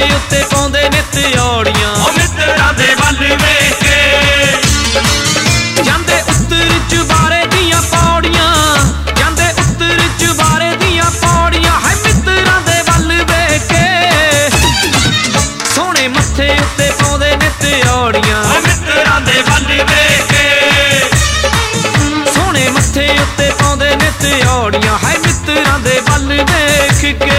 उत्ते पाउंदे ने त्योड़ियां मित्रां दे वल वेख के जांदे उत्तर चुबारे दियां पौड़ियां जांदे उत्तर चुबारे दियां पौड़ियां है मित्रां दे वल वेख के सोहणे मत्थे उत्ते पाउंदे ने त्योड़ियां मित्रां दे वल वेख के सोहणे मत्थे उत्ते पाउंदे ने त्योड़ियां है मित्रां दे वल वेख के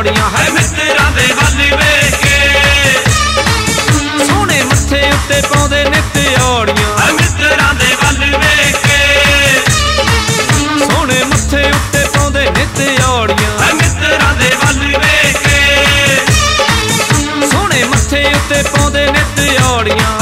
औड़ियां है मित्रां दे वल वेख के सोहणे मत्थे उत्ते पाउंदे नित औड़ियां है मित्रां दे वल वेख के सोहणे मत्थे उत्ते पाउंदे नित औड़ियां है मित्रां दे वल वेख के सोहणे मत्थे उत्ते पाउंदे नित औड़ियां